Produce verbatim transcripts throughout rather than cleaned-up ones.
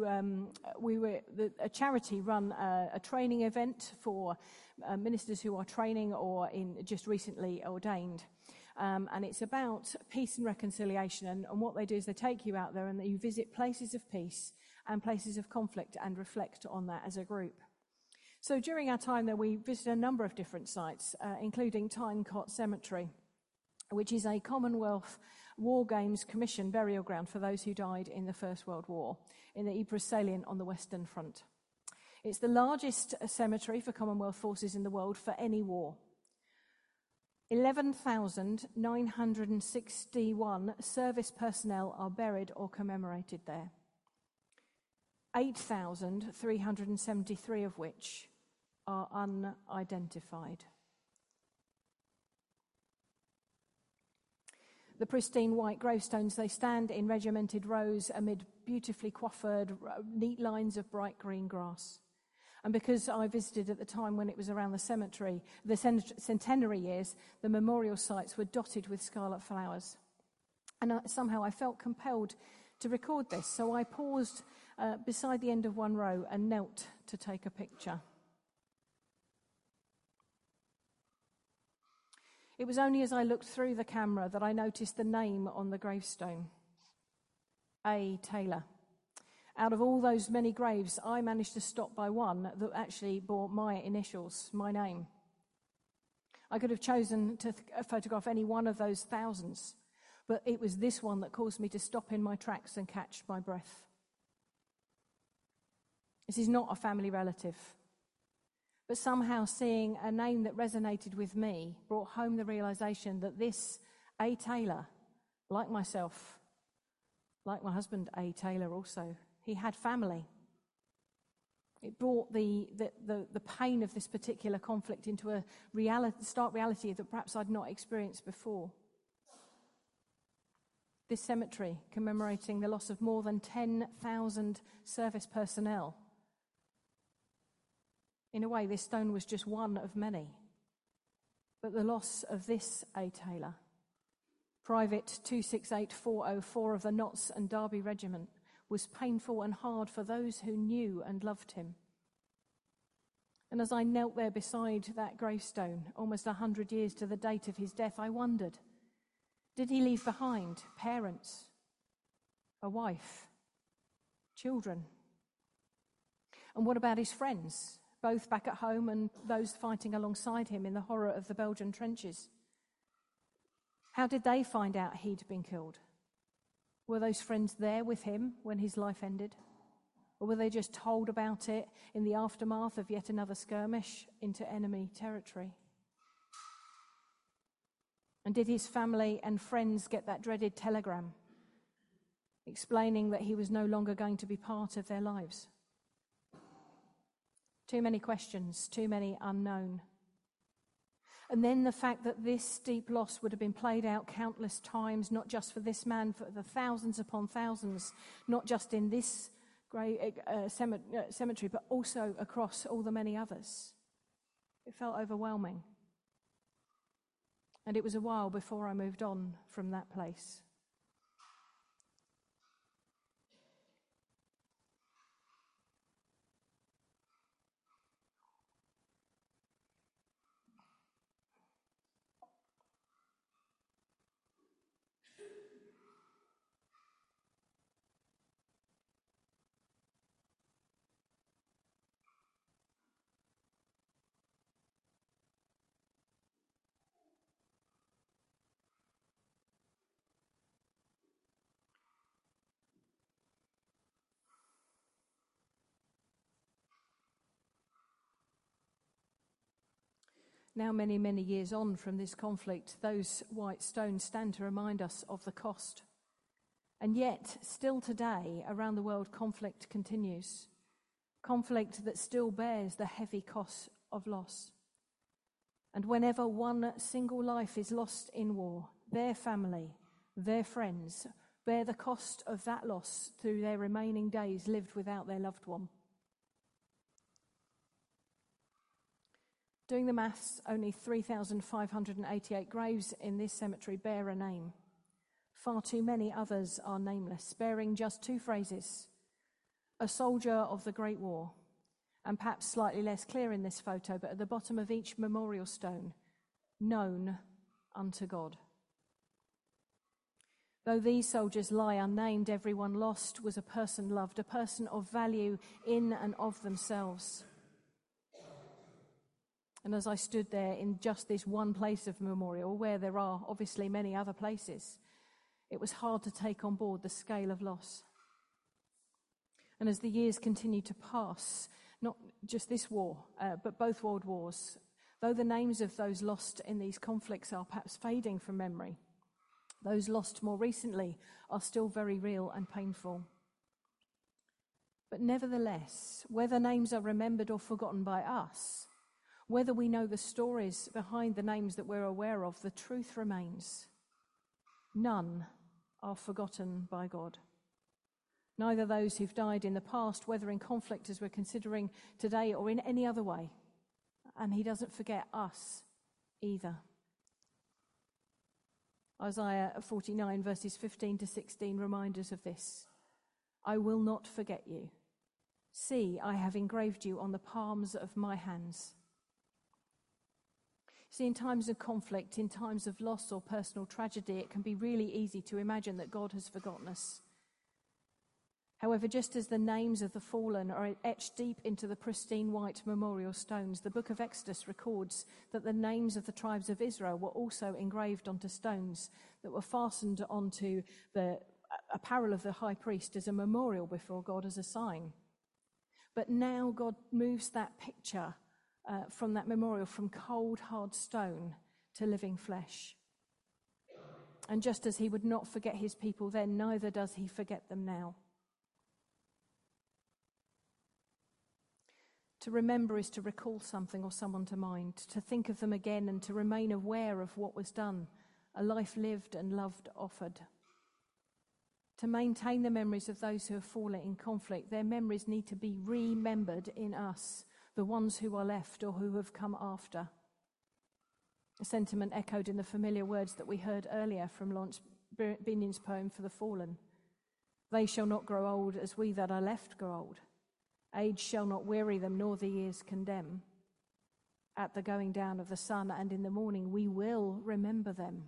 um, we were the, a charity run a, a training event for uh, ministers who are training or in just recently ordained. Um, and it's about peace and reconciliation. And, and what they do is they take you out there and you visit places of peace and places of conflict and reflect on that as a group. So during our time there, we visited a number of different sites, uh, including Tyne-Cot Cemetery, which is a Commonwealth War Games Commission burial ground for those who died in the First World War, in the Ypres salient on the Western Front. It's the largest cemetery for Commonwealth forces in the world for any war. eleven thousand nine hundred sixty-one service personnel are buried or commemorated there, eight thousand three hundred seventy-three of which are unidentified. The pristine white gravestones, they stand in regimented rows amid beautifully coiffured, neat lines of bright green grass. And because I visited at the time when it was around the cemetery, the centenary years, the memorial sites were dotted with scarlet flowers. And I, somehow I felt compelled to record this, so I paused uh, beside the end of one row and knelt to take a picture. It was only as I looked through the camera that I noticed the name on the gravestone, A. Taylor. Out of all those many graves, I managed to stop by one that actually bore my initials, my name. I could have chosen to th- photograph any one of those thousands, but it was this one that caused me to stop in my tracks and catch my breath. This is not a family relative, but somehow seeing a name that resonated with me brought home the realization that this A. Taylor, like myself, like my husband A. Taylor also, he had family. It brought the, the, the, the pain of this particular conflict into a reality, stark reality that perhaps I'd not experienced before. This cemetery commemorating the loss of more than ten thousand service personnel. In a way, this stone was just one of many. But the loss of this A. Taylor, Private two six eight four oh four of the Notts and Derby Regiment, was painful and hard for those who knew and loved him. And as I knelt there beside that gravestone, almost a hundred years to the date of his death, I wondered, did he leave behind parents, a wife, children? And what about his friends, both back at home and those fighting alongside him in the horror of the Belgian trenches? How did they find out he'd been killed? Were those friends there with him when his life ended? Or were they just told about it in the aftermath of yet another skirmish into enemy territory? And did his family and friends get that dreaded telegram explaining that he was no longer going to be part of their lives? Too many questions, too many unknown. And then the fact that this deep loss would have been played out countless times, not just for this man, for the thousands upon thousands, not just in this great uh, cemetery, but also across all the many others. It felt overwhelming. And it was a while before I moved on from that place. Now, many, many years on from this conflict, those white stones stand to remind us of the cost. And yet, still today, around the world, conflict continues. Conflict that still bears the heavy cost of loss. And whenever one single life is lost in war, their family, their friends, bear the cost of that loss through their remaining days lived without their loved one. Doing the maths, only three thousand five hundred eighty-eight graves in this cemetery bear a name. Far too many others are nameless, bearing just two phrases. a soldier of the Great War, and perhaps slightly less clear in this photo, but at the bottom of each memorial stone, known unto God. Though these soldiers lie unnamed, everyone lost was a person loved, a person of value in and of themselves. And as I stood there in just this one place of memorial, where there are obviously many other places, it was hard to take on board the scale of loss. And as the years continue to pass, not just this war, uh, but both world wars, though the names of those lost in these conflicts are perhaps fading from memory, those lost more recently are still very real and painful. But nevertheless, whether names are remembered or forgotten by us, whether we know the stories behind the names that we're aware of, the truth remains. None are forgotten by God. Neither those who've died in the past, whether in conflict as we're considering today or in any other way. And he doesn't forget us either. Isaiah forty-nine verses fifteen to sixteen remind us of this. I will not forget you. See, I have engraved you on the palms of my hands. See, in times of conflict, in times of loss or personal tragedy, it can be really easy to imagine that God has forgotten us. However, just as the names of the fallen are etched deep into the pristine white memorial stones, the book of Exodus records that the names of the tribes of Israel were also engraved onto stones that were fastened onto the apparel of the high priest as a memorial before God, as a sign. But now God moves that picture uh, from that memorial from cold, hard stone to living flesh. And just as he would not forget his people then, neither does he forget them now. To remember is to recall something or someone to mind, to think of them again and to remain aware of what was done, a life lived and loved offered. To maintain the memories of those who have fallen in conflict, their memories need to be remembered in us, the ones who are left or who have come after. A sentiment echoed in the familiar words that we heard earlier from Lawrence Binion's poem For the Fallen. They shall not grow old as we that are left grow old. Age shall not weary them, nor the years condemn. At the going down of the sun and in the morning, we will remember them.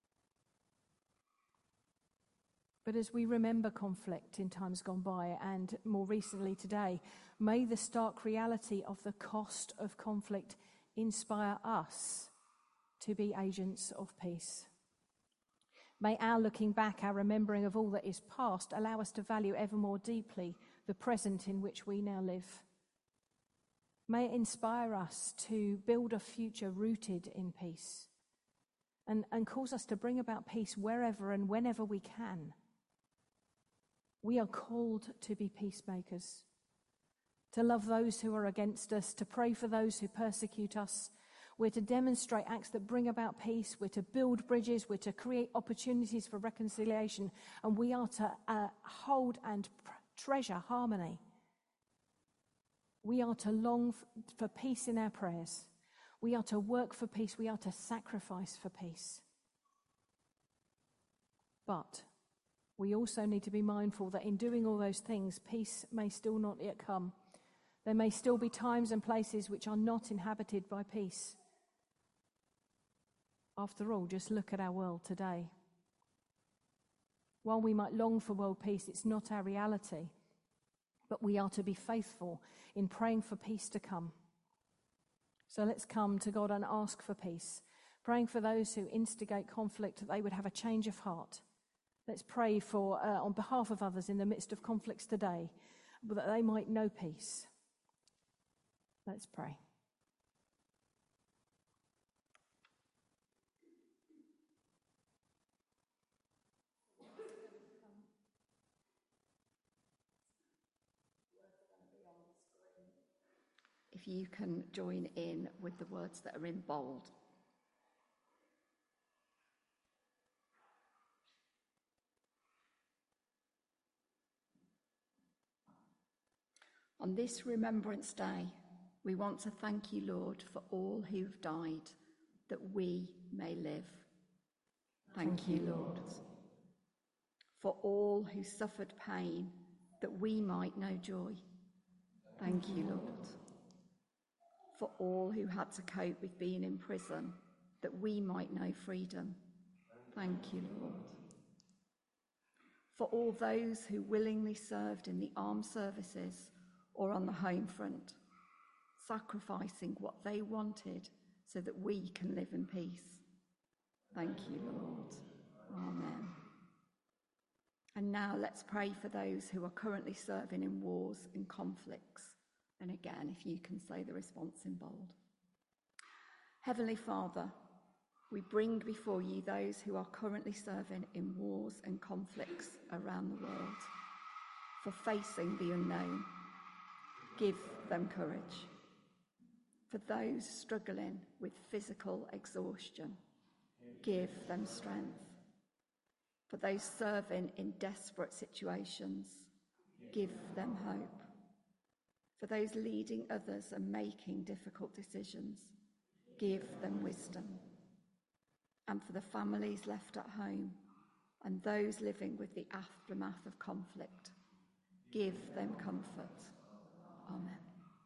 But as we remember conflict in times gone by and more recently today, may the stark reality of the cost of conflict inspire us to be agents of peace. May our looking back, our remembering of all that is past, allow us to value ever more deeply the present in which we now live. May it inspire us to build a future rooted in peace and, and cause us to bring about peace wherever and whenever we can. We are called to be peacemakers, to love those who are against us, to pray for those who persecute us. We're to demonstrate acts that bring about peace. We're to build bridges. We're to create opportunities for reconciliation. And we are to uh, hold and pr- treasure harmony. We are to long f- for peace in our prayers. We are to work for peace. We are to sacrifice for peace. But we also need to be mindful that in doing all those things, peace may still not yet come. There may still be times and places which are not inhabited by peace. After all, just look at our world today. While we might long for world peace, it's not our reality. But we are to be faithful in praying for peace to come. So let's come to God and ask for peace, praying for those who instigate conflict, that they would have a change of heart. Let's pray for, uh, on behalf of others in the midst of conflicts today, that they might know peace. Let's pray. If you can join in with the words that are in bold. On this Remembrance Day, we want to thank you, Lord, for all who've died, that we may live. Thank, thank you, Lord. For all who suffered pain, that we might know joy. Thank you, Lord. For all who had to cope with being in prison, that we might know freedom. Thank you, Lord. For all those who willingly served in the armed services or on the home front, sacrificing what they wanted so that we can live in peace. Thank you, Lord. Amen. And now let's pray for those who are currently serving in wars and conflicts. And again, if you can say the response in bold. Heavenly Father, we bring before you those who are currently serving in wars and conflicts around the world, for facing the unknown. Give them courage. For those struggling with physical exhaustion, give them strength. For those serving in desperate situations, give them hope. For those leading others and making difficult decisions, give them wisdom. And for the families left at home and those living with the aftermath of conflict, give them comfort. Amen.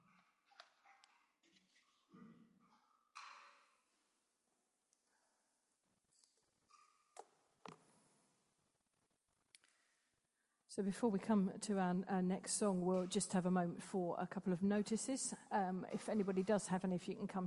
So before we come to our, our next song, we'll just have a moment for a couple of notices. Um, if anybody does have any, if you can come